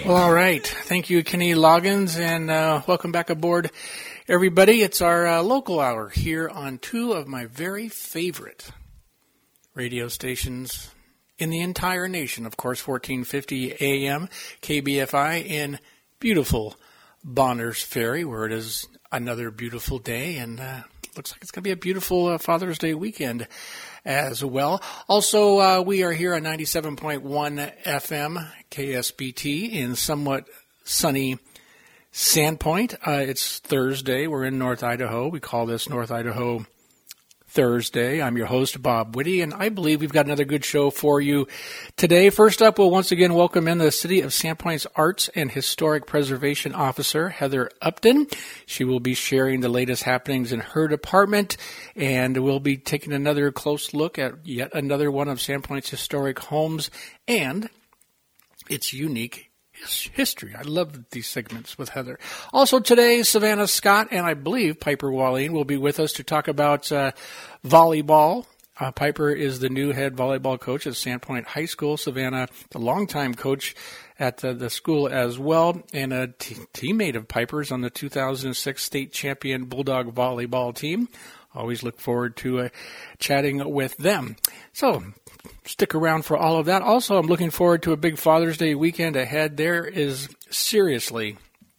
Well, all right. Thank you, Kenny Loggins, and welcome back aboard, everybody. It's our local hour here on two of my very favorite radio stations in the entire nation. Of course, 1450 AM KBFI in beautiful Bonners Ferry, where it is another beautiful day, and looks like it's going to be a beautiful Father's Day weekend as well. Also, we are here on 97.1 FM KSBT in somewhat sunny Sandpoint. It's Thursday. We're in North Idaho. We call this North Idaho Thursday. I'm your host, Bob Whitty, and I believe we've got another good show for you today. First up, we'll once again welcome in the City of Sandpoint's Arts and Historic Preservation Officer, Heather Upton. She will be sharing the latest happenings in her department, and we'll be taking another close look at yet another one of Sandpoint's historic homes and its unique history. I love these segments with Heather. Also today, Savannah Scott and I believe Piper Wallin will be with us to talk about volleyball. Piper is the new head volleyball coach at Sandpoint High School. Savannah, the longtime coach at the school as well, and a teammate of Piper's on the 2006 state champion Bulldog volleyball team. Always look forward to chatting with them. So stick around for all of that. Also, I'm looking forward to a big Father's Day weekend ahead. There is seriously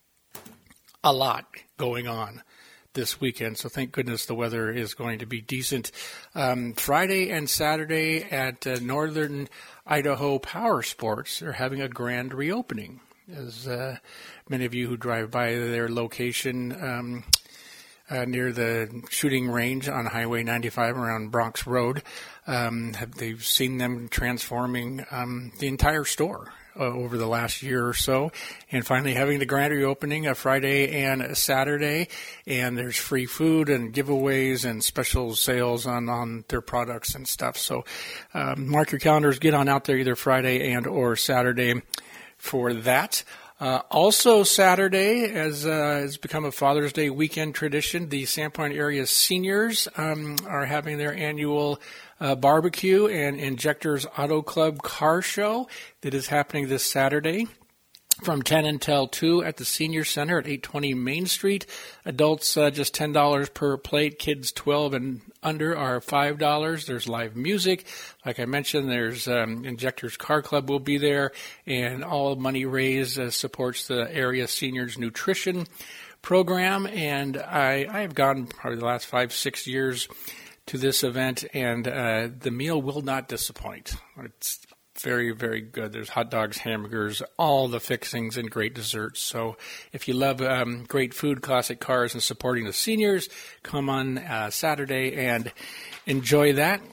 a lot going on this weekend, so thank goodness the weather is going to be decent. Friday and Saturday at Northern Idaho Power Sports, they're having a grand reopening. As many of you who drive by their location near the shooting range on Highway 95 around Bronx Road, they've seen them transforming the entire store over the last year or so, and finally having the grand reopening a Friday and a Saturday, and there's free food and giveaways and special sales on their products and stuff. So mark your calendars, get on out there either Friday and or Saturday for that. Also Saturday, as has become a Father's Day weekend tradition, the Sandpoint area seniors are having their annual barbecue and Injectors Auto Club car show that is happening this Saturday from 10 until 2 at the Senior Center at 820 Main Street. Adults just $10 per plate. Kids 12 and under are $5. There's live music. Like I mentioned, there's Injectors Car Club will be there, and all money raised supports the area seniors nutrition program. And I have gone probably the last 5-6 years to this event, and the meal will not disappoint. It's very, very good. There's hot dogs, hamburgers, all the fixings, and great desserts. So if you love great food, classic cars, and supporting the seniors, come on Saturday and enjoy that.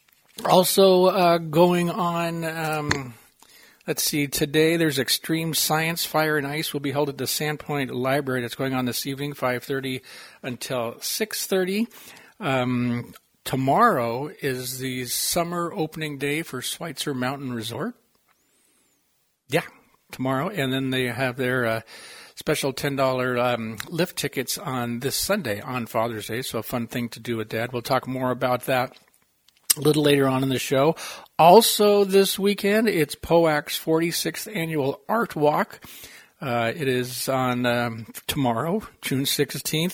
Also going on, let's see, today there's Extreme Science, Fire and Ice will be held at the Sandpoint Library. That's going on this evening, 5:30 until 6:30. Tomorrow is the summer opening day for Schweitzer Mountain Resort. Yeah, tomorrow. And then they have their special $10 lift tickets on this Sunday on Father's Day. So a fun thing to do with Dad. We'll talk more about that a little later on in the show. Also this weekend, it's POAC's 46th Annual Art Walk. It is on tomorrow, June 16th.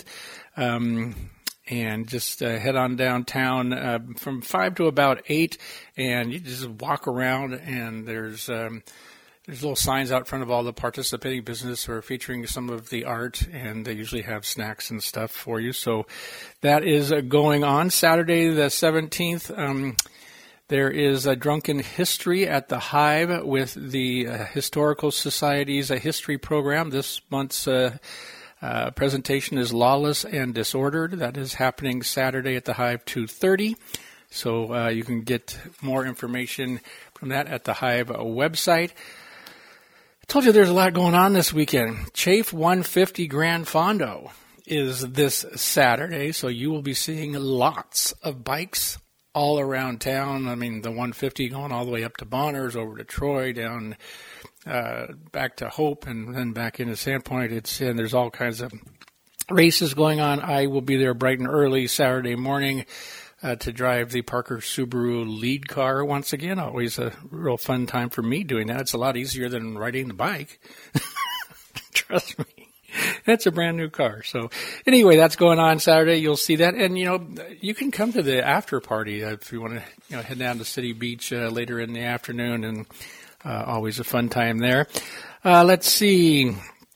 And just head on downtown from 5 to about 8, and you just walk around, and there's little signs out front of all the participating businesses who are featuring some of the art, and they usually have snacks and stuff for you. So that is going on. Saturday the 17th, there is a Drunken History at the Hive with the Historical Society's history program. This month's presentation is Lawless and Disordered. That is happening Saturday at the Hive, 2:30. So you can get more information from that at the Hive website. I told you there's a lot going on this weekend. Chafe 150 Grand Fondo is this Saturday, so you will be seeing lots of bikes all around town. I mean, the 150 going all the way up to Bonners, over to Troy, down back to Hope, and then back into Sandpoint. And there's all kinds of races going on. I will be there bright and early Saturday morning to drive the Parker Subaru lead car once again. Always a real fun time for me doing that. It's a lot easier than riding the bike. Trust me. That's a brand new car. So anyway, that's going on Saturday. You'll see that. And, you can come to the after party if you want to head down to City Beach later in the afternoon, and always a fun time there. Let's see.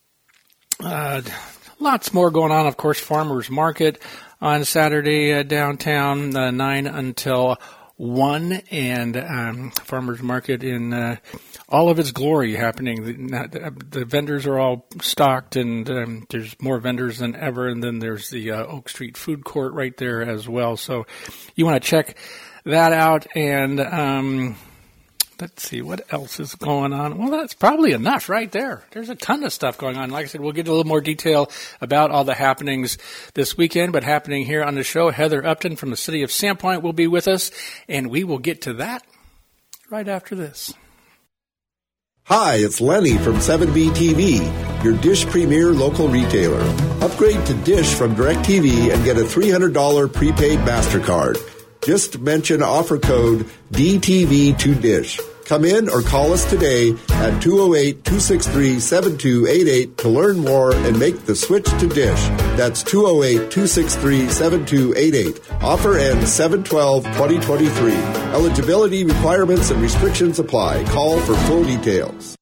Lots more going on. Of course, Farmers Market on Saturday downtown, 9 until 1, and Farmers Market in all of its glory happening. The vendors are all stocked, and there's more vendors than ever, and then there's the Oak Street Food Court right there as well. So you want to check that out, and let's see, what else is going on? Well, that's probably enough right there. There's a ton of stuff going on. Like I said, we'll get a little more detail about all the happenings this weekend, but happening here on the show, Heather Upton from the city of Sandpoint will be with us, and we will get to that right after this. Hi, it's Lenny from 7B TV, your Dish Premier local retailer. Upgrade to Dish from DirecTV and get a $300 prepaid MasterCard. Just mention offer code DTV2Dish. Come in or call us today at 208-263-7288 to learn more and make the switch to Dish. That's 208-263-7288. Offer ends 7/12/2023. Eligibility requirements and restrictions apply. Call for full details.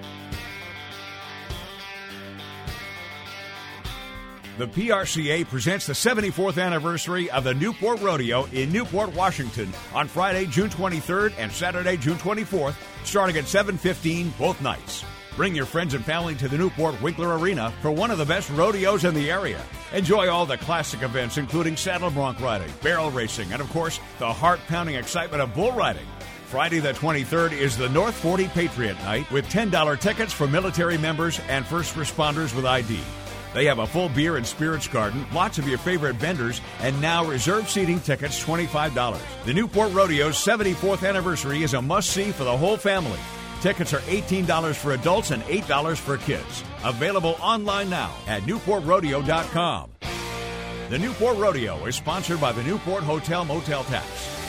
The PRCA presents the 74th anniversary of the Newport Rodeo in Newport, Washington on Friday, June 23rd and Saturday, June 24th, starting at 7:15 both nights. Bring your friends and family to the Newport Winkler Arena for one of the best rodeos in the area. Enjoy all the classic events, including saddle bronc riding, barrel racing, and, of course, the heart-pounding excitement of bull riding. Friday the 23rd is the North 40 Patriot Night with $10 tickets for military members and first responders with ID. They have a full beer and spirits garden, lots of your favorite vendors, and now reserved seating tickets $25. The Newport Rodeo's 74th anniversary is a must-see for the whole family. Tickets are $18 for adults and $8 for kids. Available online now at newportrodeo.com. The Newport Rodeo is sponsored by the Newport Hotel Motel Tax.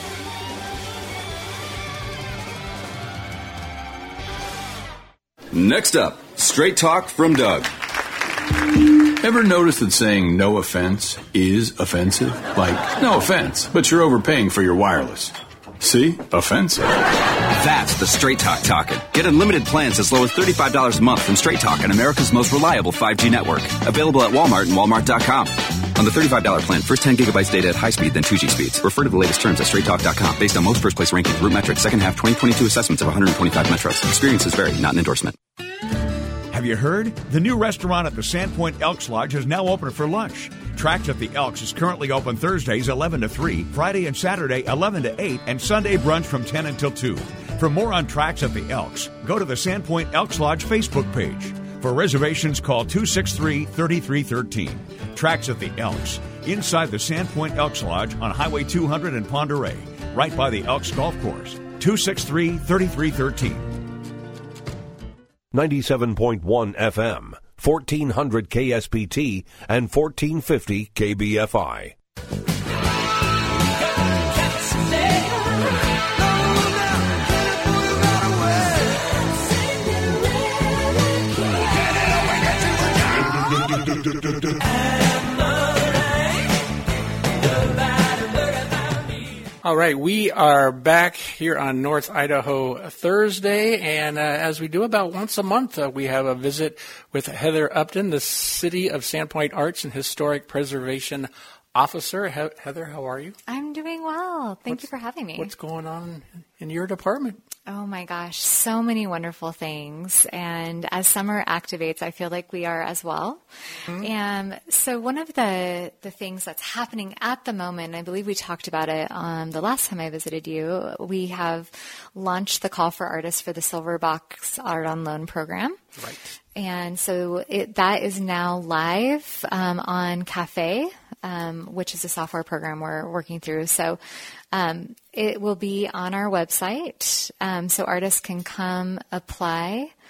Next up, Straight Talk from Doug. Ever notice that saying no offense is offensive? Like, no offense, but you're overpaying for your wireless. See? Offensive. That's the Straight Talk talking. Get unlimited plans as low as $35 a month from Straight Talk on America's most reliable 5G network. Available at Walmart and Walmart.com. On the $35 plan, first 10 gigabytes data at high speed, then 2G speeds. Refer to the latest terms at straighttalk.com. Based on most first place rankings, Root Metrics, second half 2022 assessments of 125 metros. Experiences vary, not an endorsement. Have you heard? The new restaurant at the Sandpoint Elks Lodge is now open for lunch. Tracks at the Elks is currently open Thursdays 11 to 3, Friday and Saturday 11 to 8, and Sunday brunch from 10 until 2. For more on Tracks at the Elks, go to the Sandpoint Elks Lodge Facebook page. For reservations, call 263-3313. Tracks at the Elks, inside the Sandpoint Elks Lodge on Highway 200 in Pend Oreille, right by the Elks Golf Course. 263-3313. 97.1 FM, 1400 KSPT, and 1450 KBFI. All right, we are back here on North Idaho Thursday, and as we do about once a month, we have a visit with Heather Upton, the City of Sandpoint Arts and Historic Preservation Officer. Heather, how are you? I'm doing well. Thank you for having me. What's going on in your department? Oh my gosh, so many wonderful things. And as summer activates, I feel like we are as well. Mm-hmm. And so one of the things that's happening at the moment, I believe we talked about it the last time I visited you, we have launched the call for artists for the Silver Box Art on Loan program. Right. And so that is now live on Cafe, which is a software program we're working through. So it will be on our website, so artists can come apply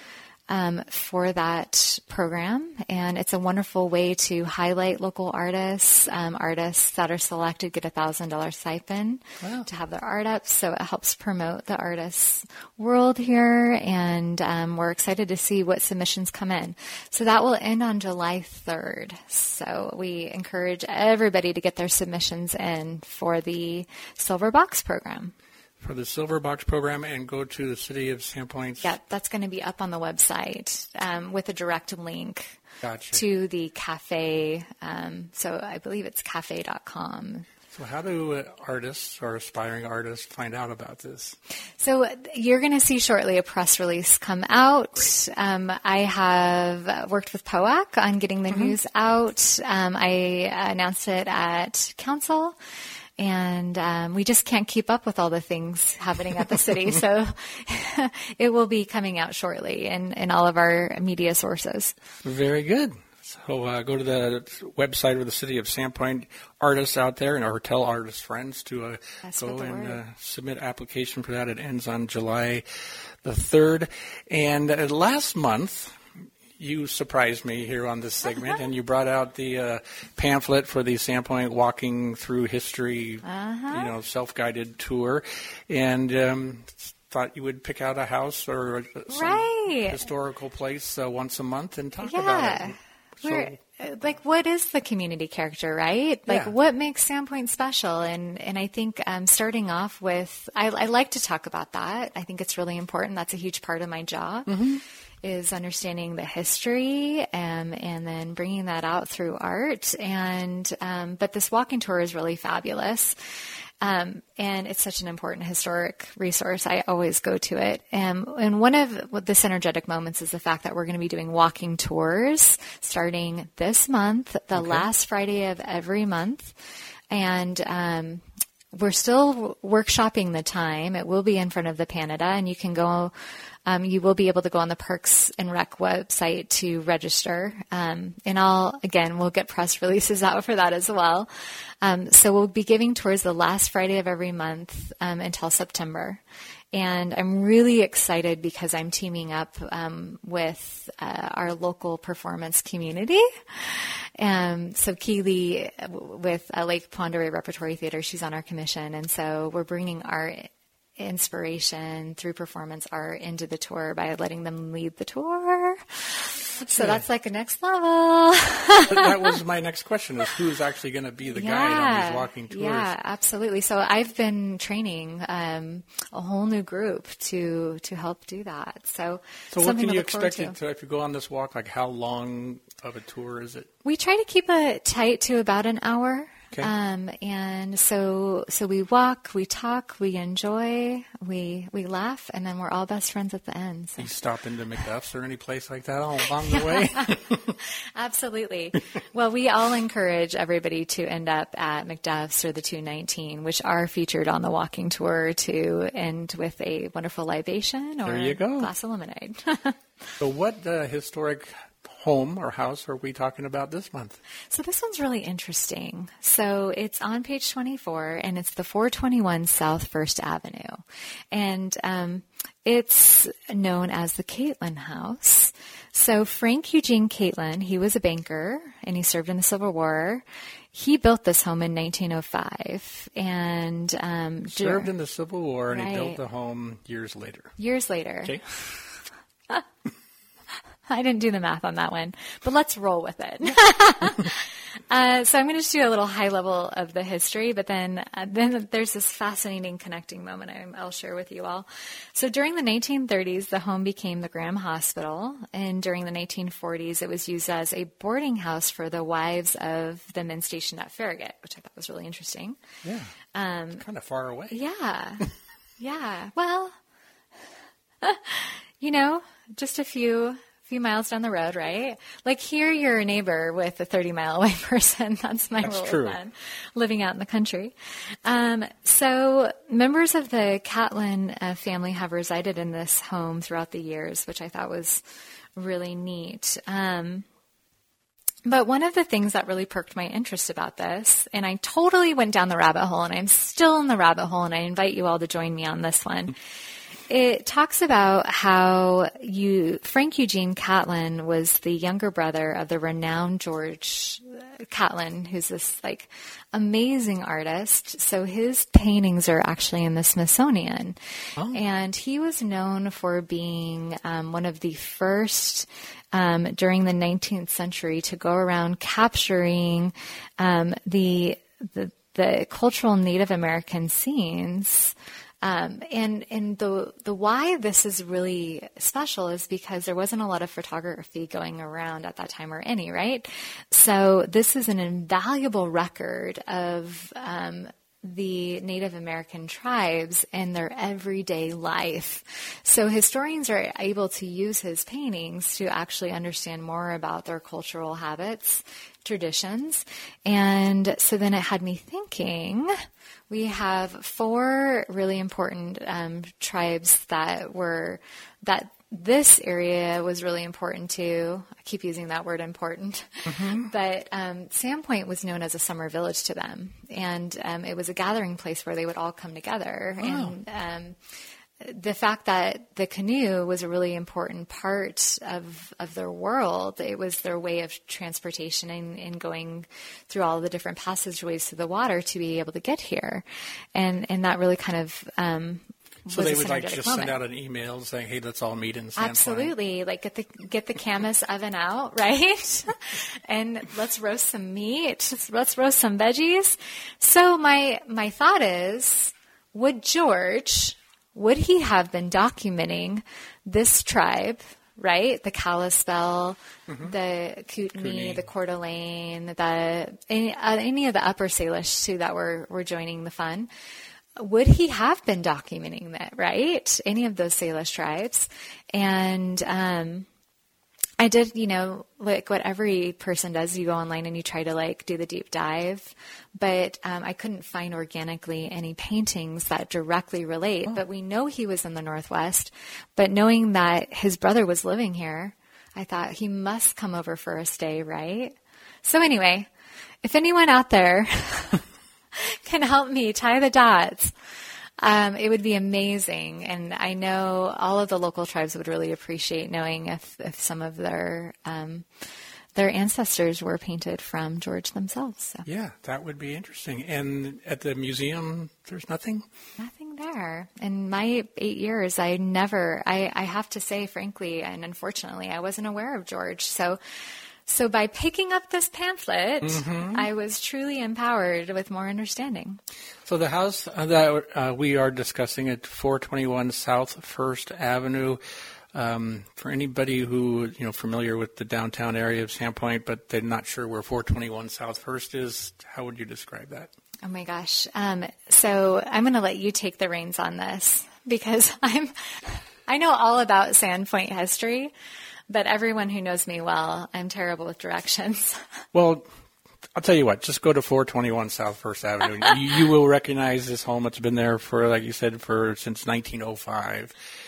for that program. And it's a wonderful way to highlight local artists. Artists that are selected get a $1,000 stipend to have their art up. So it helps promote the artists' world here. And we're excited to see what submissions come in. So that will end on July 3rd. So we encourage everybody to get their submissions in for the Silver Box program. For the Silver Box program, and go to the City of Sandpoint's. Yeah, that's going to be up on the website with a direct link to the cafe. So I believe it's cafe.com. So how do artists or aspiring artists find out about this? So you're going to see shortly a press release come out. I have worked with POAC on getting the news out. I announced it at council. And we just can't keep up with all the things happening at the city. So it will be coming out shortly in all of our media sources. Very good. So go to the website of the City of Sandpoint, artists out there, and or tell artist friends to go and submit application for that. It ends on July the 3rd. And last month, you surprised me here on this segment, and you brought out the pamphlet for the Sandpoint Walking Through History, self-guided tour, and thought you would pick out a house or some historical place once a month and talk about it. What is the community character, right? What makes Sandpoint special? And I think starting off with, I like to talk about that. I think it's really important. That's a huge part of my job. Is understanding the history and then bringing that out through art. And but this walking tour is really fabulous. And it's such an important historic resource. I always go to it. And one of the synergetic moments is the fact that we're going to be doing walking tours starting this month, the last Friday of every month. And we're still workshopping the time. It will be in front of the Panada, and you can go. You will be able to go on the Parks and Rec website to register. And we'll get press releases out for that as well. So we'll be giving tours the last Friday of every month until September. And I'm really excited because I'm teaming up with our local performance community. So Keely with Lake Pend Oreille Repertory Theater, she's on our commission. And so we're bringing our inspiration through performance art into the tour by letting them lead the tour. So that's like a next level. That was my next question, is who's actually going to be the guide on these walking tours? Yeah, absolutely. So I've been training a whole new group to help do that. So what can you expect if you go on this walk? Like, how long of a tour is it? We try to keep it tight to about an hour. Okay. And so we walk, we talk, we enjoy, we laugh, and then we're all best friends at the end. So. You stop into McDuff's or any place like that all along the way? Absolutely. Well, we all encourage everybody to end up at McDuff's or the 219, which are featured on the walking tour, to end with a wonderful libation or a glass of lemonade. So what historic home or house are we talking about this month? So this one's really interesting. So it's on page 24, and it's the 421 South First Avenue. And it's known as the Catlin House. So Frank Eugene Catlin, he was a banker, and he served in the Civil War. He built this home in 1905. And served in the Civil War, and he built the home years later. Years later. Okay. I didn't do the math on that one, but let's roll with it. So I'm going to just do a little high level of the history, but then there's this fascinating connecting moment I'll share with you all. So during the 1930s, the home became the Graham Hospital, and during the 1940s, it was used as a boarding house for the wives of the men stationed at Farragut, which I thought was really interesting. Yeah, kind of far away. Yeah, yeah. Well, just a few miles down the road, right? Like here, you're a neighbor with a 30-mile away person. That's my rule of thumb, living out in the country. So members of the Catlin family have resided in this home throughout the years, which I thought was really neat. But one of the things that really perked my interest about this, and I totally went down the rabbit hole, and I'm still in the rabbit hole, and I invite you all to join me on this one, it talks about how Frank Eugene Catlin was the younger brother of the renowned George Catlin, who's this like amazing artist. So his paintings are actually in the Smithsonian. And he was known for being one of the first during the 19th century to go around capturing the cultural Native American scenes. And the why this is really special is because there wasn't a lot of photography going around at that time, or any, right? So this is an invaluable record of the Native American tribes and their everyday life. So historians are able to use his paintings to actually understand more about their cultural habits, traditions. And so then it had me thinking, we have 4 really important tribes that this area was really important to. I keep using that word important. But Sandpoint was known as a summer village to them. And it was a gathering place where they would all come together. Wow. And the fact that the canoe was a really important part of their world, it was their way of transportation and going through all the different passageways to the water to be able to get here. And that really kind of so they would like just send out an email saying, "Hey, let's all meet in Sandpoint." Absolutely, like get the Camas oven out, right? And let's roast some meat. Let's roast some veggies. So my thought is, would he have been documenting this tribe, right? The Kalispel, the Kootenai, the Coeur d'Alene, any of the Upper Salish too that were joining the fun. Would he have been documenting that, right? Any of those Salish tribes. And I did, like what every person does, you go online and you try to like do the deep dive, but I couldn't find organically any paintings that directly relate. But we know he was in the Northwest, but knowing that his brother was living here, I thought he must come over for a stay, right? So anyway, if anyone out there can help me tie the dots, it would be amazing. And I know all of the local tribes would really appreciate knowing if some of their ancestors were painted from George themselves. So. Yeah, that would be interesting. And at the museum, there's nothing? Nothing there. In my 8 years, I have to say, frankly, and unfortunately, I wasn't aware of George. So by picking up this pamphlet, I was truly empowered with more understanding. So the house that we are discussing at 421 South First Avenue, for anybody who familiar with the downtown area of Sandpoint, but they're not sure where 421 South First is, how would you describe that? Oh my gosh! So I'm going to let you take the reins on this because I know all about Sandpoint history. But everyone who knows me well, I'm terrible with directions. Well, I'll tell you what, just go to 421 South First Avenue. You will recognize this home. It's been there for, like you said, since 1905.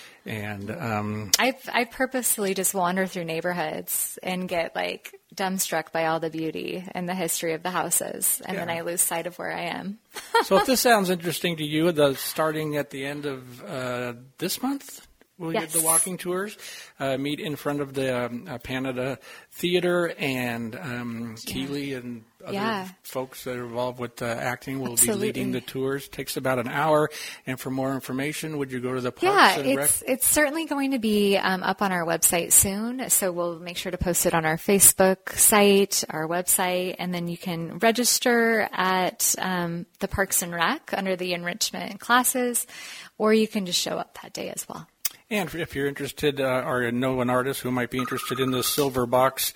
And I purposefully just wander through neighborhoods and get like dumbstruck by all the beauty and the history of the houses, and then I lose sight of where I am. So if this sounds interesting to you, starting at the end of this month, we'll get the walking tours, meet in front of the Canada Theater, and Keeley and other folks that are involved with acting will be leading the tours. Takes about an hour. And for more information, would you go to the Parks and Rec? It's certainly going to be up on our website soon. So we'll make sure to post it on our Facebook site, our website, and then you can register at the Parks and Rec under the enrichment classes, or you can just show up that day as well. And if you're interested or know an artist who might be interested in the Silver Box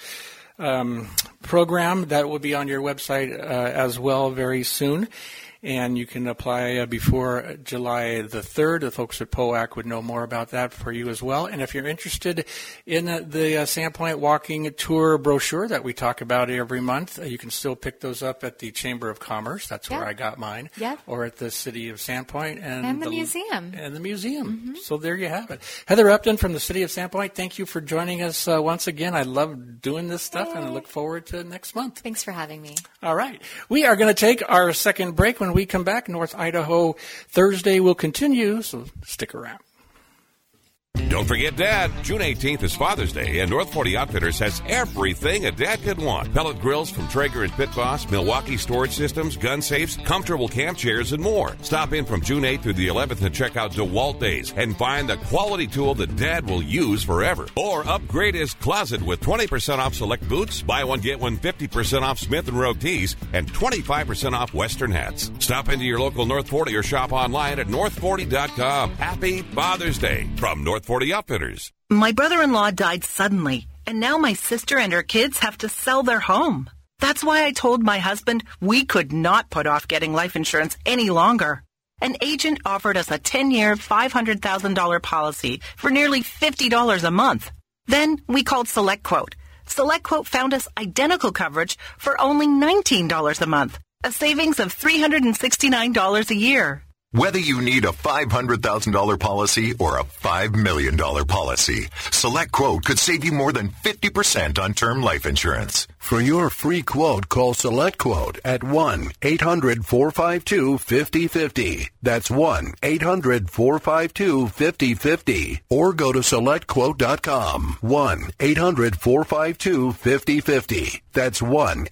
program, that will be on your website as well very soon. And you can apply before July the 3rd. The folks at POAC would know more about that for you as well. And if you're interested in the Sandpoint Walking Tour brochure that we talk about every month, you can still pick those up at the Chamber of Commerce. That's where I got mine. Yeah. Or at the City of Sandpoint. And the museum. And the museum. So there you have it. Heather Upton from the City of Sandpoint, thank you for joining us once again. I love doing this stuff, and I look forward to next month. Thanks for having me. All right. We are going to take our second break. When we come back, North Idaho Thursday will continue, so stick around. Don't forget Dad. June 18th is Father's Day, and North 40 Outfitters has everything a dad could want. Pellet grills from Traeger and Pit Boss, Milwaukee storage systems, gun safes, comfortable camp chairs, and more. Stop in from June 8th through the 11th and check out DeWalt Days and find the quality tool that Dad will use forever. Or upgrade his closet with 20% off select boots, buy one, get one 50% off Smith & Rogue tees, and 25% off Western hats. Stop into your local North 40 or shop online at north40.com. Happy Father's Day from North 40 Outfitters. My brother-in-law died suddenly, and now my sister and her kids have to sell their home. That's why I told my husband we could not put off getting life insurance any longer. An agent offered us a 10-year, $500,000 policy for nearly $50 a month. Then we called SelectQuote. SelectQuote found us identical coverage for only $19 a month, a savings of $369 a year. Whether you need a $500,000 policy or a $5 million policy, SelectQuote could save you more than 50% on term life insurance. For your free quote, call SelectQuote at 1-800-452-5050. That's 1-800-452-5050. Or go to SelectQuote.com. 1-800-452-5050. That's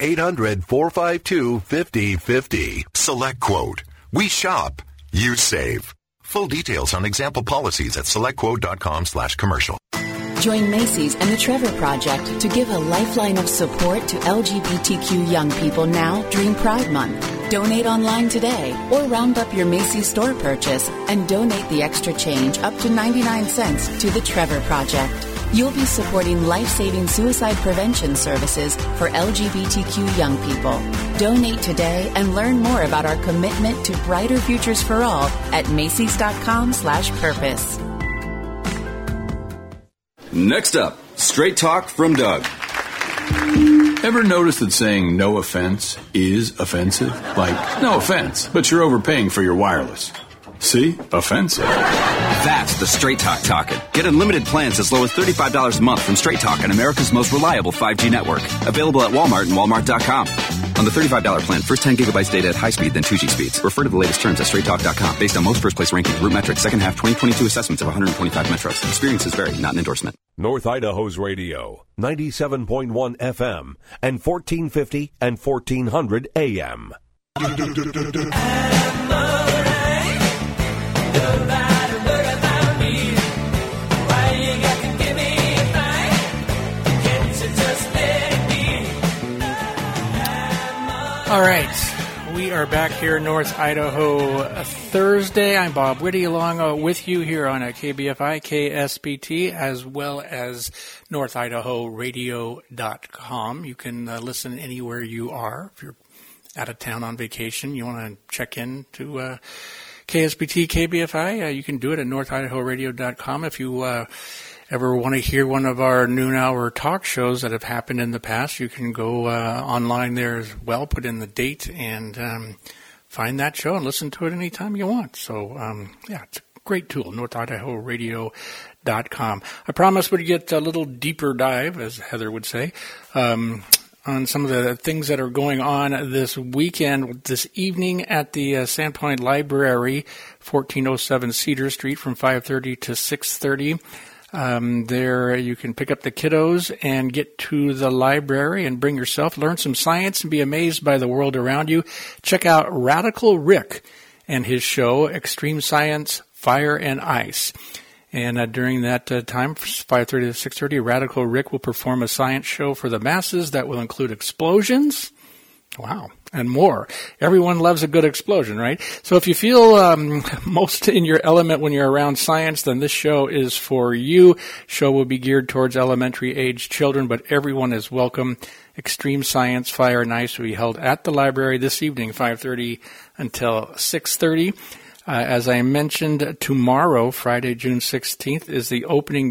1-800-452-5050. SelectQuote. We shop. You save. Full details on example policies at selectquote.com/commercial. Join Macy's and the Trevor Project to give a lifeline of support to LGBTQ young people now during Pride Month. Donate online today or round up your Macy's store purchase and donate the extra change up to 99 cents to the Trevor Project. You'll be supporting life-saving suicide prevention services for LGBTQ young people. Donate today and learn more about our commitment to brighter futures for all at Macy's.com/purpose. Next up, Straight Talk from Doug. Ever notice that saying no offense is offensive? Like, no offense, but you're overpaying for your wireless. See? Offensive. That's the Straight Talk talking. Get unlimited plans as low as $35 a month from Straight Talk on America's most reliable 5G network. Available at Walmart and Walmart.com. On the $35 plan, first 10 gigabytes data at high speed, then 2G speeds. Refer to the latest terms at straighttalk.com. Based on most first-place ranking, Root Metrics, second half 2022 assessments of 125 metros. Experiences vary, not an endorsement. North Idaho's radio, 97.1 FM and 1450 and 1400 AM. All right, we are back here in North Idaho Thursday. I'm Bob Whitty along with you here on KBFI, KSBT, as well as NorthIdahoRadio.com. You can listen anywhere you are. If you're out of town on vacation, you want to check in to KSBT, KBFI, you can do it at NorthIdahoRadio.com. If you ever want to hear one of our noon hour talk shows that have happened in the past, you can go online there as well, put in the date, and find that show and listen to it anytime you want. So, yeah, it's a great tool, NorthIdahoRadio.com. I promise we'd get a little deeper dive, as Heather would say, on some of the things that are going on this weekend, this evening at the Sandpoint Library, 1407 Cedar Street from 5:30 to 6:30. There you can pick up the kiddos and get to the library and bring yourself, learn some science and be amazed by the world around you. Check out Radical Rick and his show, Extreme Science, Fire and Ice. And during that time, 5:30 to 6:30, Radical Rick will perform a science show for the masses that will include explosions. Wow. And more. Everyone loves a good explosion, right? So if you feel most in your element when you're around science, then this show is for you. Show will be geared towards elementary age children, but everyone is welcome. Extreme Science, Fire and Ice will be held at the library this evening, 5:30 until 6:30. As I mentioned, tomorrow, Friday, June 16th, is the opening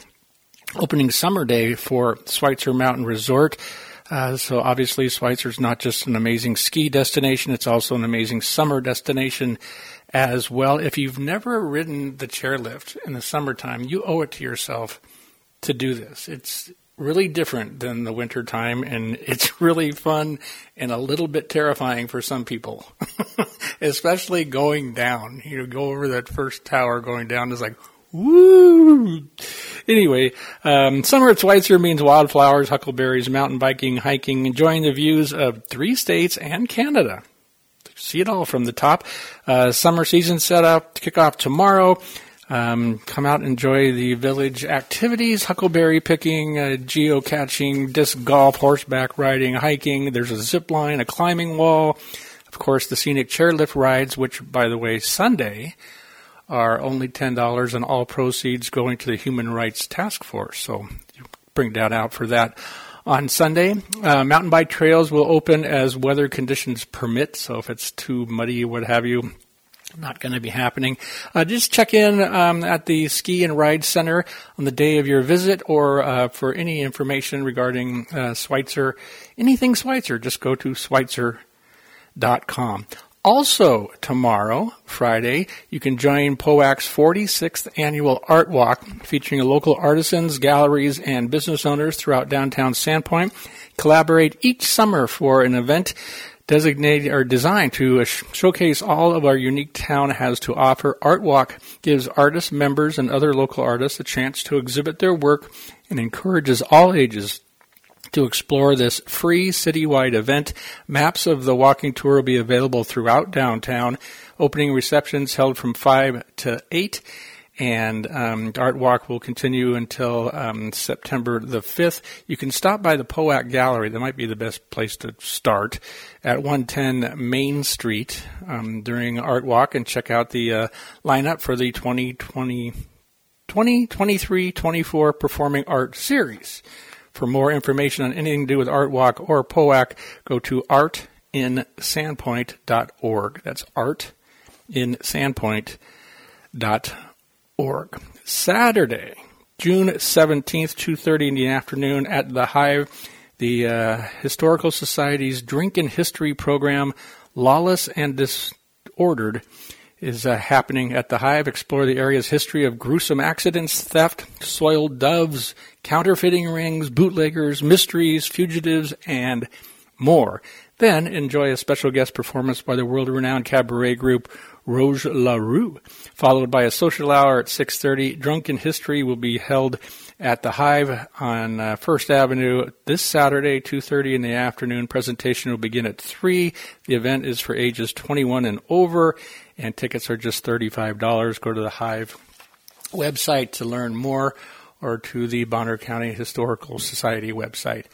summer day for Schweitzer Mountain Resort. So obviously Schweitzer's not just an amazing ski destination, it's also an amazing summer destination as well. If you've never ridden the chairlift in the summertime, you owe it to yourself to do this. It's really different than the winter time, and it's really fun and a little bit terrifying for some people, especially going down. You know, go over that first tower going down is like, Woo! Anyway, summer at Schweitzer means wildflowers, huckleberries, mountain biking, hiking, enjoying the views of 3 states and Canada. See it all from the top. Summer season set up to kick off tomorrow. Come out and enjoy the village activities, huckleberry picking, geocaching, disc golf, horseback riding, hiking. There's a zip line, a climbing wall. Of course, the scenic chairlift rides, which, by the way, Sunday are only $10 and all proceeds going to the Human Rights Task Force. So you bring that out for that. On Sunday, mountain bike trails will open as weather conditions permit. So if it's too muddy, what have you, not going to be happening. Just check in at the Ski and Ride Center on the day of your visit, or for any information regarding Schweitzer, anything Schweitzer, just go to Schweitzer.com. Also, tomorrow, Friday, you can join POAC's 46th annual Art Walk, featuring local artisans, galleries, and business owners throughout downtown Sandpoint. Collaborate each summer for an event designated or designed to showcase all of our unique town has to offer. Art Walk gives artists, members, and other local artists a chance to exhibit their work and encourages all ages to explore this free citywide event. Maps of the walking tour will be available throughout downtown. Opening receptions held from 5 to 8, and Art Walk will continue until September the 5th. You can stop by the POAC Gallery. That might be the best place to start at 110 Main Street during Art Walk, and check out the lineup for the 2023-24 Performing Art Series. For more information on anything to do with Art Walk or POAC, go to artinsandpoint.org. That's artinsandpoint.org. Saturday, June 17th, 2:30 in the afternoon at the Hive, the Historical Society's Drink and History program, Lawless and Disordered, is happening at the Hive. Explore the area's history of gruesome accidents, theft, soiled doves, counterfeiting rings, bootleggers, mysteries, fugitives, and more. Then enjoy a special guest performance by the world-renowned cabaret group Rouge La Rue, followed by a social hour at 6:30. Drunken History will be held at the Hive on First Avenue this Saturday, 2:30 in the afternoon. Presentation will begin at 3. The event is for ages 21 and over, and tickets are just $35. Go to the Hive website to learn more, or to the Bonner County Historical Society website.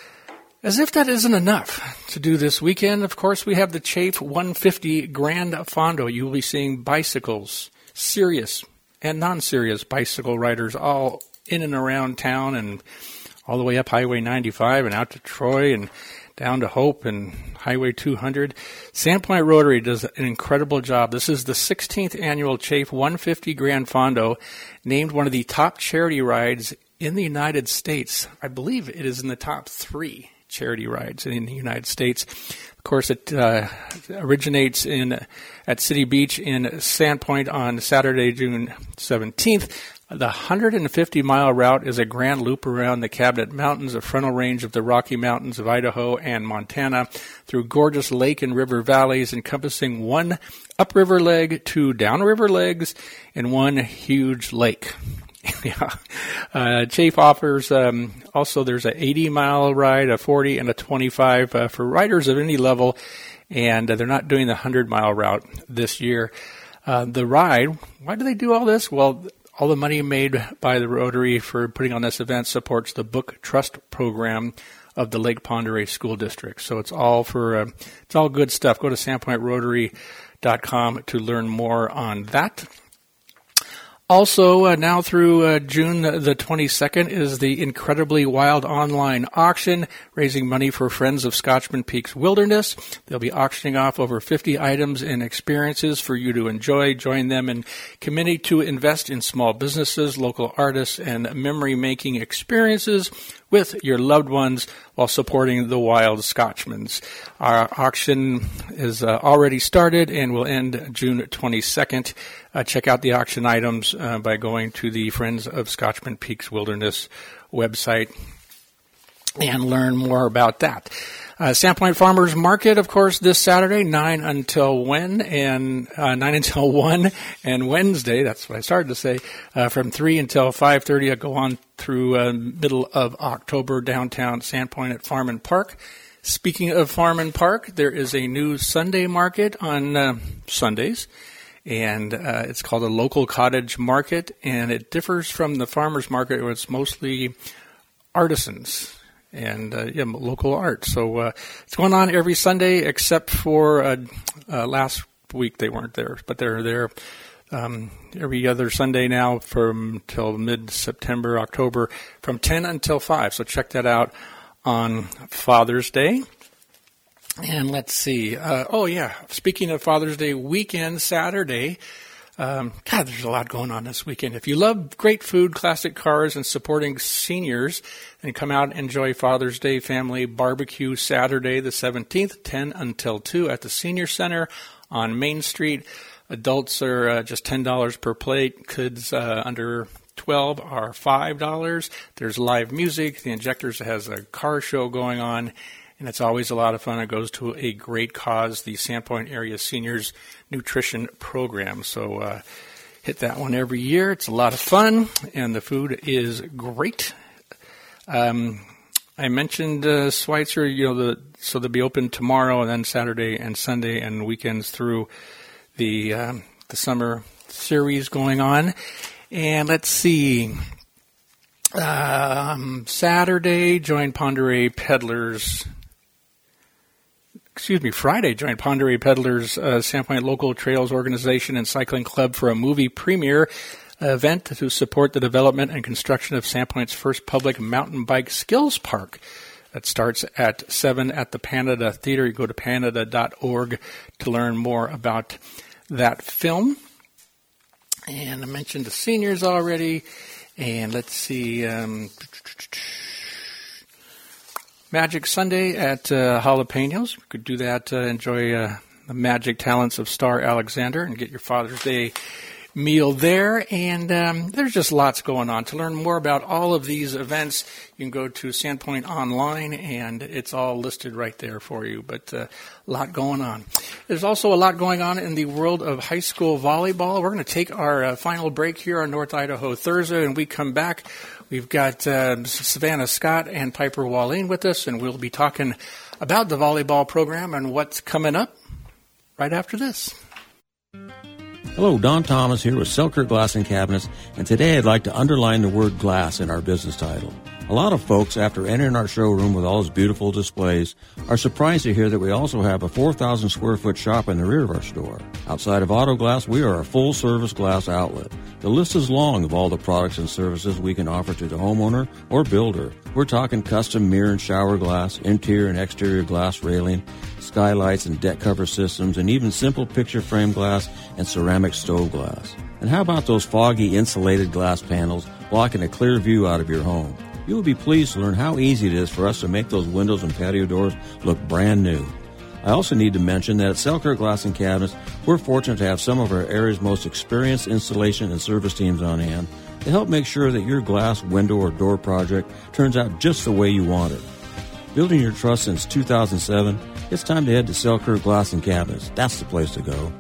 As if that isn't enough to do this weekend, of course, we have the Chafe 150 Grand Fondo. You will be seeing bicycles, serious and non-serious bicycle riders, all in and around town and all the way up Highway 95 and out to Troy and down to Hope and Highway 200. Sandpoint Rotary does an incredible job. This is the 16th annual Chafe 150 Grand Fondo, named one of the top charity rides in the United States. I believe it is in the top 3 charity rides in the United States. Of course, it originates at City Beach in Sandpoint on Saturday, June 17th. The 150-mile route is a grand loop around the Cabinet Mountains, a frontal range of the Rocky Mountains of Idaho and Montana, through gorgeous lake and river valleys, encompassing 1 upriver leg, 2 downriver legs, and 1 huge lake. Yeah. Chafe offers also there's a 80-mile ride, a 40, and a 25 for riders of any level, and they're not doing the 100-mile route this year. The ride, why do they do all this? Well, all the money made by the Rotary for putting on this event supports the Book Trust program of the Lake Pend Oreille School District. So it's all for it's all good stuff. Go to sandpointrotary.com to learn more on that. Also, now through June the 22nd is the Incredibly Wild online auction, raising money for Friends of Scotchman Peaks Wilderness. They'll be auctioning off over 50 items and experiences for you to enjoy. Join them in committee to invest in small businesses, local artists, and memory-making experiences with your loved ones while supporting the Wild Scotchmans. Our auction is already started and will end June 22nd. Check out the auction items by going to the Friends of Scotchman Peaks Wilderness website and learn more about that. Sandpoint Farmers Market, of course, this Saturday, 9 until 1, and Wednesday, that's what I started to say, from 3 until 5:30. I go on through middle of October, downtown Sandpoint at Farm and Park. Speaking of Farm and Park, there is a new Sunday market on Sundays, and it's called a local cottage market, and it differs from the farmers market where it's mostly artisans and local art. So it's going on every Sunday except for last week they weren't there, but they're there every other Sunday now from till mid-September, October, from 10 until 5. So check that out on Father's Day. And let's see. Speaking of Father's Day weekend, Saturday, there's a lot going on this weekend. If you love great food, classic cars, and supporting seniors, then come out and enjoy Father's Day Family Barbecue Saturday the 17th, 10 until 2 at the Senior Center on Main Street. Adults are just $10 per plate. Kids under 12 are $5. There's live music. The Injectors has a car show going on, and it's always a lot of fun. It goes to a great cause, the Sandpoint Area Seniors Nutrition Program. So hit that one every year. It's a lot of fun, and the food is great. I mentioned Schweitzer, so they'll be open tomorrow and then Saturday and Sunday and weekends through the summer series going on. And let's see. Friday, join Ponderay Peddlers, Sandpoint Local Trails Organization and Cycling Club for a movie premiere event to support the development and construction of Sandpoint's first public mountain bike skills park. That starts at 7 at the Panada Theater. You go to panada.org to learn more about that film. And I mentioned the seniors already. And let's see, Magic Sunday at Jalapenos. You could do that, enjoy the magic talents of Star Alexander and get your Father's Day meal there. And there's just lots going on. To learn more about all of these events, you can go to Sandpoint Online, and it's all listed right there for you. But a lot going on. There's also a lot going on in the world of high school volleyball. We're going to take our final break here on North Idaho Thursday, and we come back. We've got Savannah Scott and Piper Walleen with us, and we'll be talking about the volleyball program and what's coming up right after this. Hello, Don Thomas here with Selkirk Glass and Cabinets, and today I'd like to underline the word glass in our business title. A lot of folks, after entering our showroom with all its beautiful displays, are surprised to hear that we also have a 4,000 square foot shop in the rear of our store. Outside of auto glass, we are a full-service glass outlet. The list is long of all the products and services we can offer to the homeowner or builder. We're talking custom mirror and shower glass, interior and exterior glass railing, skylights and deck cover systems, and even simple picture frame glass and ceramic stove glass. And how about those foggy insulated glass panels blocking a clear view out of your home? You will be pleased to learn how easy it is for us to make those windows and patio doors look brand new. I also need to mention that at Selkirk Glass and Cabinets, we're fortunate to have some of our area's most experienced installation and service teams on hand to help make sure that your glass, window, or door project turns out just the way you want it. Building your trust since 2007, it's time to head to Selkirk Glass and Cabinets. That's the place to go.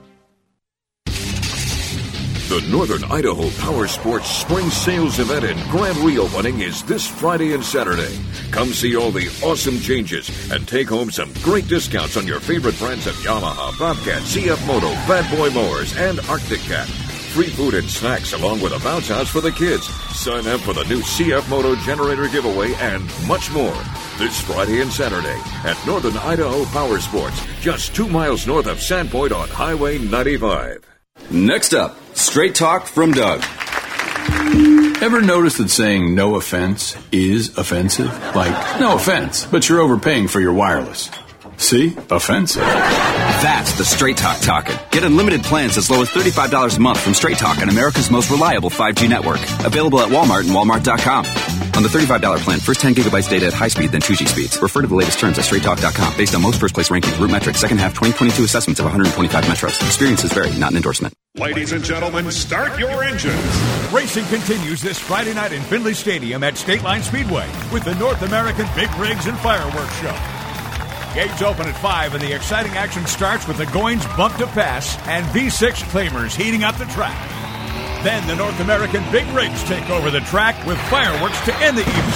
The Northern Idaho Power Sports Spring Sales Event and Grand Reopening is this Friday and Saturday. Come see all the awesome changes and take home some great discounts on your favorite brands of Yamaha, Bobcat, CF Moto, Bad Boy Mowers, and Arctic Cat. Free food and snacks along with a bounce house for the kids. Sign up for the new CF Moto generator giveaway and much more. This Friday and Saturday at Northern Idaho Power Sports, just 2 miles north of Sandpoint on Highway 95. Next up, Straight Talk from Doug. Ever notice that saying no offense is offensive? Like, no offense, but you're overpaying for your wireless. See? Offensive. That's the Straight Talk talking. Get unlimited plans as low as $35 a month from Straight Talk on America's most reliable 5G network. Available at Walmart and Walmart.com. On the $35 plan, first 10 gigabytes data at high speed, then 2G speeds. Refer to the latest terms at straighttalk.com. Based on most first place rankings, Root Metrics, second half 2022 assessments of 125 metros. Experiences vary, not an endorsement. Ladies and gentlemen, start your engines. Racing continues this Friday night in Findlay Stadium at State Line Speedway with the North American Big Rigs and Fireworks Show. Gates open at 5, and the exciting action starts with the Goins bump to pass and V6 claimers heating up the track. Then the North American big rigs take over the track with fireworks to end the evening.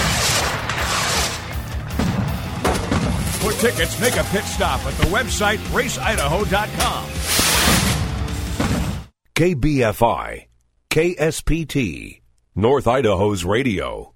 For tickets, make a pit stop at the website raceidaho.com. KBFI, KSPT, North Idaho's radio.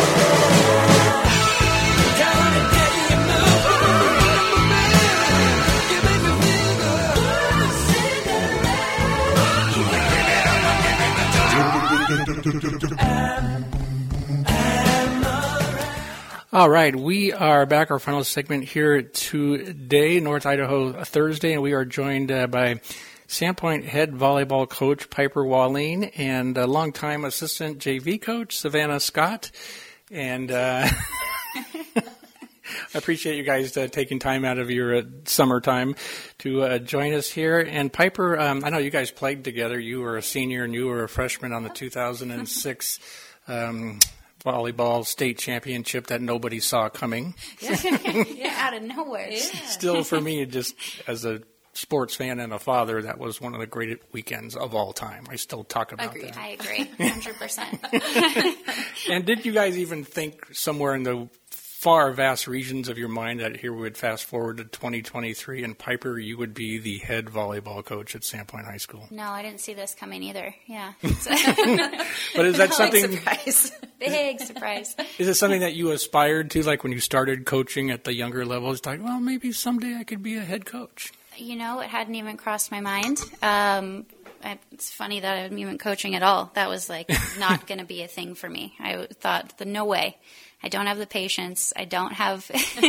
All right, we are back, our final segment here today, North Idaho Thursday, and we are joined by Sandpoint head volleyball coach Piper Wallin and longtime assistant JV coach Savannah Scott. And I appreciate you guys taking time out of your summertime to join us here. And Piper, I know you guys played together. You were a senior and you were a freshman on the 2006 volleyball state championship that nobody saw coming. Yeah, out of nowhere. Yeah. Still, for me, just as a sports fan and a father, that was one of the greatest weekends of all time. I still talk about that. I agree, 100%. And did you guys even think somewhere in the far vast regions of your mind that here we would fast forward to 2023 and Piper, you would be the head volleyball coach at Sandpoint High School? No, I didn't see this coming either. Yeah. But is that something? Big surprise. Big surprise. Is it something that you aspired to, like when you started coaching at the younger levels? Like, well, maybe someday I could be a head coach. You know, it hadn't even crossed my mind. It's funny that I'm even coaching at all. That was like not going to be a thing for me. I thought, no way. I don't have the patience. I don't have.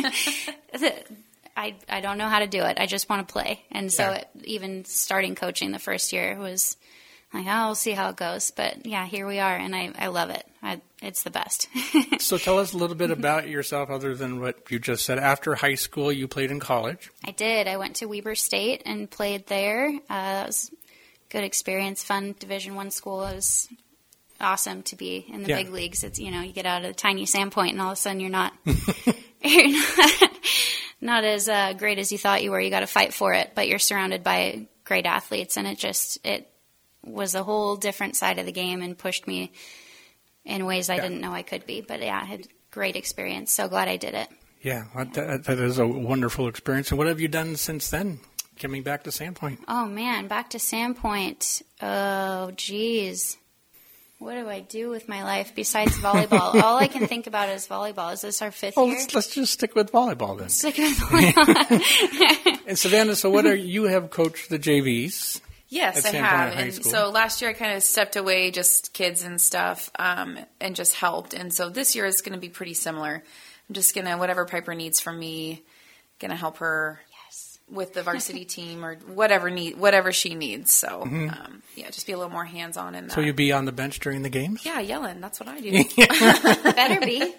I don't know how to do it. I just want to play. And so even starting coaching the first year was like, oh, we'll see how it goes. But yeah, here we are, and I love it. It's the best. So tell us a little bit about yourself other than what you just said. After high school, you played in college. I did. I went to Weber State and played there. That was a good experience, fun Division I school. It was awesome to be in the big leagues. It's, you know, you get out of a tiny Sandpoint and all of a sudden you're not not as great as you thought you were. You got to fight for it, but you're surrounded by great athletes, and it was a whole different side of the game and pushed me in ways I didn't know I could be. But yeah, I had great experience. So glad I did it. Yeah, that is a wonderful experience. And what have you done since then, coming back to Sandpoint? Oh man, back to Sandpoint. Oh geez. What do I do with my life besides volleyball? All I can think about is volleyball. Is this our fifth year? Let's just stick with volleyball then. Stick with volleyball. And Savannah, so you have coached the JVs? Yes, I have. And so last year I kind of stepped away, just kids and stuff, and just helped. And so this year is going to be pretty similar. I'm just going to, whatever Piper needs from me, going to help her with the varsity team or whatever she needs. So, just be a little more hands-on in that. So you be on the bench during the games? Yeah, yelling. That's what I do. Better be.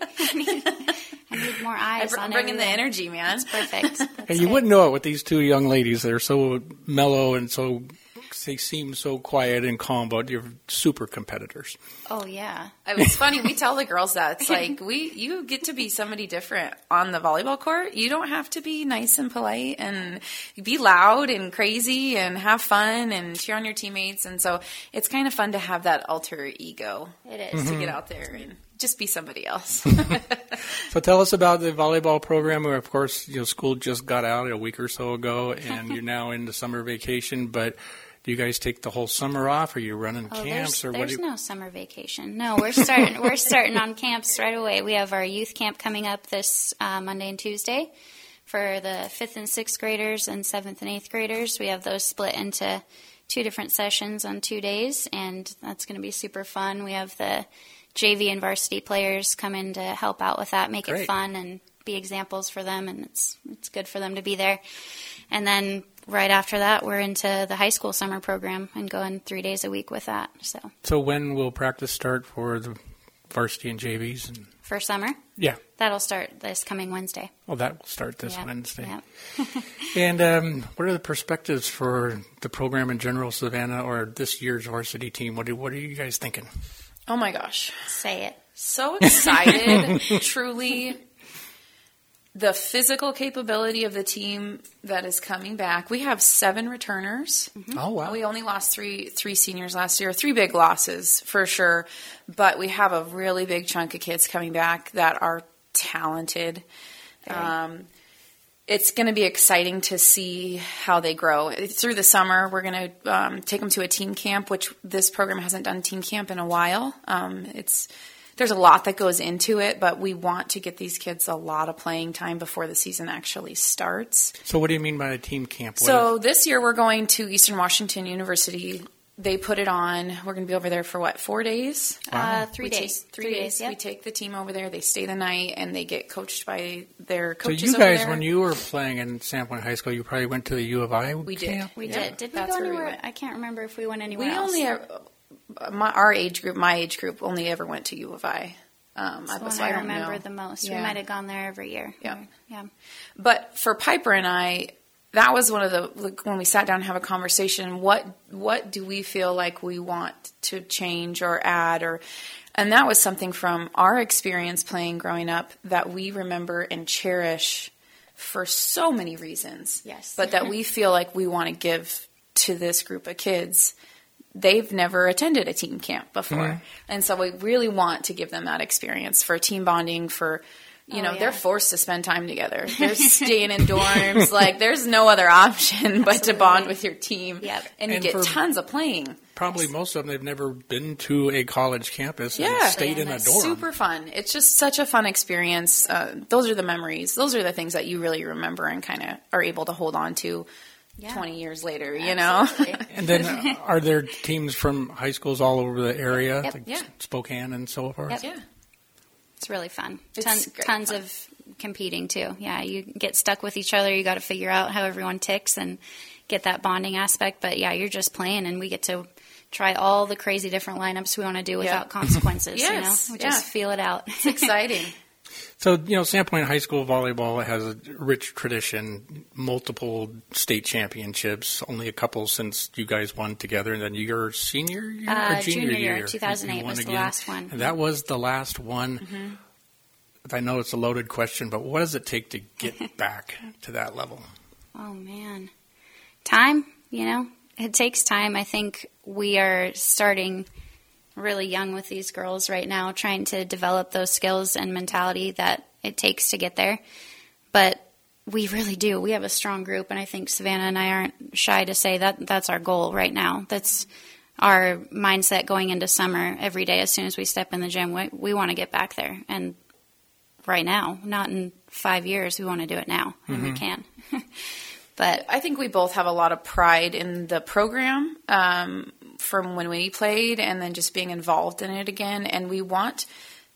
I need more eyes on bringing the energy, man. That's perfect. And you wouldn't know it with these two young ladies that are so mellow and they seem so quiet and calm, but you're super competitors. Oh, yeah. It's funny. We tell the girls that. It's like, you get to be somebody different on the volleyball court. You don't have to be nice and polite and be loud and crazy and have fun and cheer on your teammates. And so it's kind of fun to have that alter ego. It is. To get out there and just be somebody else. So tell us about the volleyball program. Where, of course, school just got out a week or so ago, and you're now into summer vacation, but do you guys take the whole summer off? Are you running camps? There's no summer vacation. No, we're starting on camps right away. We have our youth camp coming up this Monday and Tuesday for the 5th and 6th graders and 7th and 8th graders. We have those split into 2 different sessions on 2 days, and that's going to be super fun. We have the JV and varsity players come in to help out with that, make it fun and be examples for them, and it's good for them to be there. And then right after that, we're into the high school summer program and going 3 days a week with that. So when will practice start for the varsity and JVs? For summer? Yeah. That'll start this coming Wednesday. Oh, that will start this Wednesday. Yeah. And what are the perspectives for the program in general, Savannah, or this year's varsity team? What are you guys thinking? Oh, my gosh. Say it. So excited, truly. the physical capability of the team that is coming back. We have 7 returners. Mm-hmm. Oh, wow. We only lost three seniors last year, 3 big losses for sure. But we have a really big chunk of kids coming back that are talented. It's going to be exciting to see how they grow. Through the summer, we're going to take them to a team camp, which this program hasn't done team camp in a while. There's a lot that goes into it, but we want to get these kids a lot of playing time before the season actually starts. So what do you mean by a team camp? This year we're going to Eastern Washington University. They put it on. We're going to be over there for 4 days? Wow. 3 days. 3 days. Yep. We take the team over there. They stay the night, and they get coached by their coaches over there. So you guys, over there. When you were playing in Sandpoint High School, you probably went to the U of I camp? We did. We did. Did we go anywhere? I can't remember if we went anywhere else. Our age group, my age group, only ever went to U of I. I remember the most. Yeah. We might have gone there every year. Yeah. But for Piper and I, that was one of when we sat down and have a conversation, what do we feel like we want to change or add, and that was something from our experience playing growing up that we remember and cherish for so many reasons. Yes. But that we feel like we want to give to this group of kids. They've never attended a team camp before. Mm-hmm. And so we really want to give them that experience for team bonding, for, they're forced to spend time together. They're staying in dorms. Like, there's no other option but to bond with your team. Yep. And you get tons of playing. Probably most of them, they've never been to a college campus and stayed in a dorm. Super fun. It's just such a fun experience. Those are the memories. Those are the things that you really remember and kind of are able to hold on to 20 years later, And then are there teams from high schools all over the area, like Spokane and so forth? Yep. Yeah. It's really fun. Tons fun. of competing, too. Yeah, you get stuck with each other. You got to figure out how everyone ticks and get that bonding aspect. But, you're just playing, and we get to try all the crazy different lineups we want to do without consequences. Yes. We just feel it out. It's exciting. So, Sandpoint High School volleyball has a rich tradition, multiple state championships, only a couple since you guys won together, and then your senior year or junior year? 2008 was the last one. And that was the last one. Mm-hmm. I know it's a loaded question, but what does it take to get back to that level? Oh, man. Time, it takes time. I think we are starting really young with these girls right now, trying to develop those skills and mentality that it takes to get there. But we really do. We have a strong group, and I think Savannah and I aren't shy to say that that's our goal right now. That's our mindset going into summer every day. As soon as we step in the gym, we want to get back there. And right now, not in 5 years, we want to do it now, and we can. But I think we both have a lot of pride in the program from when we played, and then just being involved in it again. And we want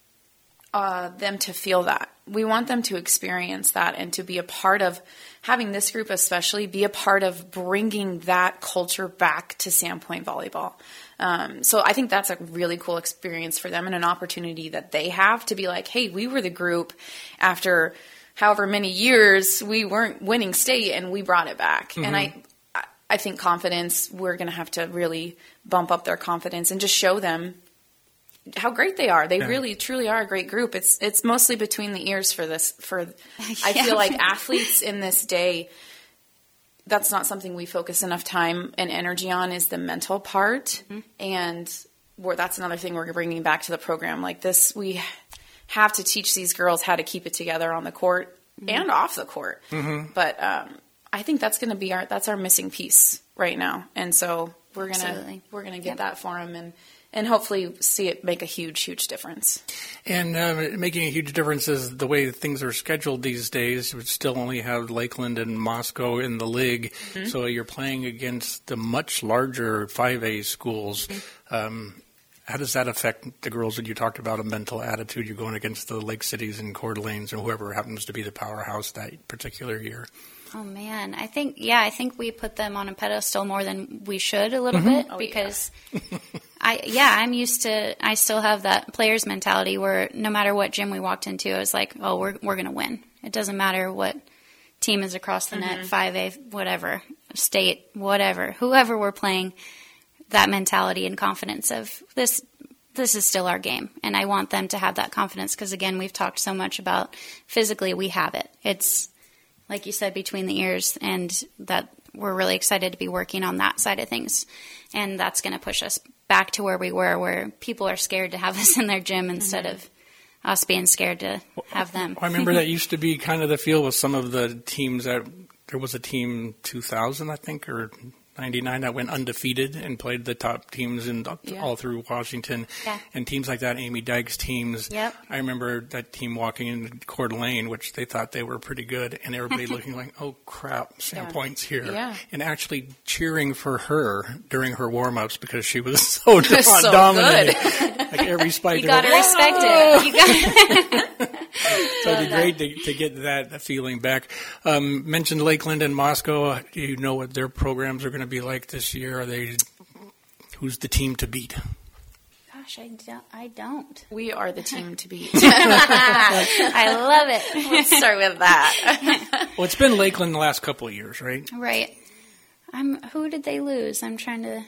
them to feel that. We want them to experience that and to be a part of having this group, especially be a part of bringing that culture back to Sandpoint volleyball. So I think that's a really cool experience for them, and an opportunity that they have to be like, hey, we were the group after however many years we weren't winning state, and we brought it back. Mm-hmm. And I think confidence, we're going to have to really bump up their confidence and just show them how great they are. They really, truly are a great group. It's mostly between the ears for this. I feel like athletes in this day, that's not something we focus enough time and energy on, is the mental part. Mm-hmm. And that's another thing we're bringing back to the program. Like this, we have to teach these girls how to keep it together on the court and off the court. Mm-hmm. But I think that's going to be our missing piece right now. And so we're gonna get that for them and hopefully see it make a huge, huge difference. And making a huge difference is the way things are scheduled these days. We still only have Lakeland and Moscow in the league, so you're playing against the much larger 5A schools. How does that affect the girls that you talked about, a mental attitude? You're going against the Lake Cities and Coeur d'Alene's and whoever happens to be the powerhouse that particular year. Oh, man. I think we put them on a pedestal more than we should a little bit because I'm used to, I still have that player's mentality where no matter what gym we walked into, I was like, oh, we're going to win. It doesn't matter what team is across the net, 5A, whatever, state, whatever, whoever we're playing, that mentality and confidence of this this is still our game. And I want them to have that confidence because, again, we've talked so much about physically we have it. It's, like you said, between the ears, and that we're really excited to be working on that side of things. And that's going to push us back to where we were, where people are scared to have us in their gym instead of us being scared to have them. I remember that used to be kind of the feel with some of the teams that there was a team 2000, I think, or 99 that went undefeated and played the top teams all through Washington. Yeah. And teams like that, Amy Dyke's teams. Yep. I remember that team walking in Coeur d'Alene, which they thought they were pretty good, and everybody looking like, oh, crap, Sam Point's here. Yeah. And actually cheering for her during her warm-ups because she was so so dominating. Like every spike. You got to respect it. You got So it'd be great to get that feeling back. Mentioned Lakeland and Moscow. Do you know what their programs are going to be like this year? Who's the team to beat? Gosh, I don't. We are the team to beat. I love it. Let's start with that. Well, it's been Lakeland the last couple of years, right? Right. Who did they lose? I'm trying to...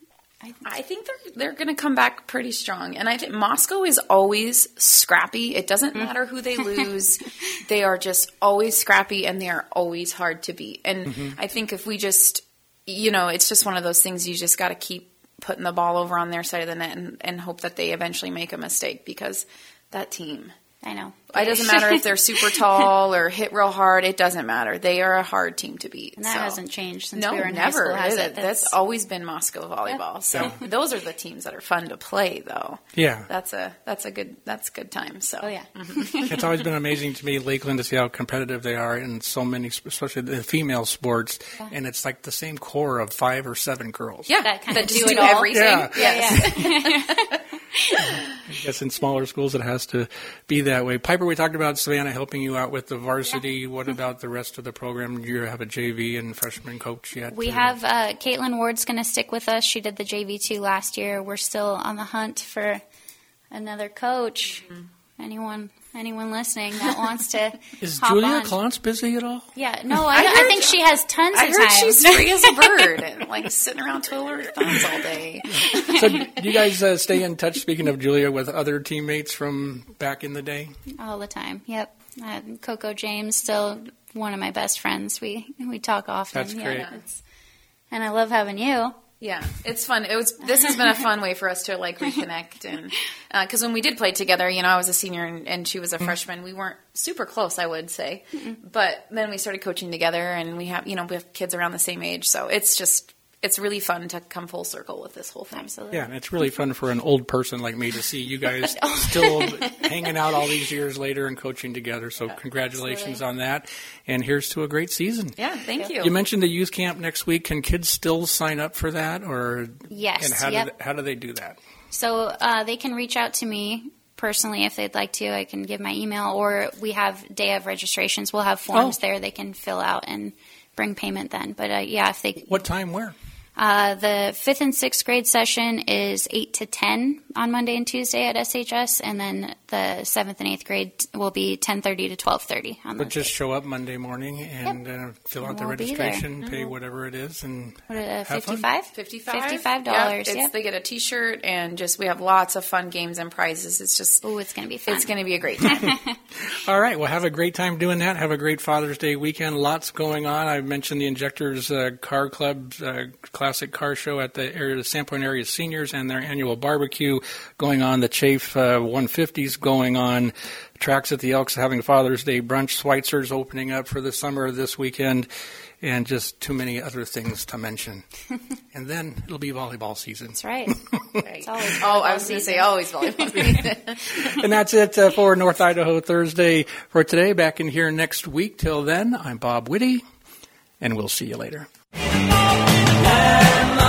I think they're going to come back pretty strong. And I think Moscow is always scrappy. It doesn't matter who they lose. They are just always scrappy, and they are always hard to beat. And I think if we just, it's just one of those things you just got to keep putting the ball over on their side of the net and hope that they eventually make a mistake, because that team... I know. It doesn't matter if they're super tall or hit real hard. It doesn't matter. They are a hard team to beat. And that hasn't changed since no, we were in never. high school, That's always been Moscow volleyball. Yep. So those are the teams that are fun to play, though. Yeah. That's a good time. So. Oh, yeah. It's always been amazing to me, Lakeland, to see how competitive they are in so many, especially the female sports. Yeah. And it's like the same core of 5 or 7 girls. Yeah. That kind of do everything. Yeah. Yeah. I guess in smaller schools it has to be that way. Piper, we talked about Savannah helping you out with the varsity. Yeah. What about the rest of the program? Do you have a JV and freshman coach yet? We have Caitlin Ward's going to stick with us. She did the JV2 last year. We're still on the hunt for another coach. Mm-hmm. Anyone listening that wants to Is hop Julia on. Clance busy at all? Yeah, no, I think she has tons of time. I heard she's free as a bird and like sitting around twiddling her thumbs all day. So do you guys stay in touch, speaking of Julia, with other teammates from back in the day? All the time, yep. Coco James, still one of my best friends. We talk often. That's great. And I love having you. Yeah, it's fun. This has been a fun way for us to like reconnect, and because when we did play together, I was a senior and she was a freshman. We weren't super close, I would say, but then we started coaching together, and we have kids around the same age, so it's really fun to come full circle with this whole thing. Absolutely. Yeah, and it's really fun for an old person like me to see you guys still hanging out all these years later and coaching together. So congratulations on that. And here's to a great season. Yeah, thank you. You mentioned the youth camp next week. Can kids still sign up for that? Yes. And how do they do that? So they can reach out to me personally if they'd like to. I can give my email, or we have day of registrations. We'll have forms there they can fill out and bring payment then. But if they... What time, where? The 5th and 6th grade session is 8 to 10 on Monday and Tuesday at SHS, and then the 7th and 8th grade will be 10:30 to 12:30 on those But just days. show up Monday morning and fill out the registration, pay whatever it is, and have fun. $55? They get a T-shirt, and we have lots of fun games and prizes. It's going to be fun. It's going to be a great time. All right. Well, have a great time doing that. Have a great Father's Day weekend. Lots going on. I mentioned the Injectors Car Club Classic Car Show at the Sandpoint area seniors and their annual barbecue going on. The Chafe 150s going on. Tracks at the Elks having Father's Day brunch. Schweitzer's opening up for the summer this weekend. And just too many other things to mention. And then it'll be volleyball season. That's right. It's always I was going to say always volleyball season. And that's it for North Idaho Thursday for today. Back in here next week. Till then, I'm Bob Whitty, and we'll see you later.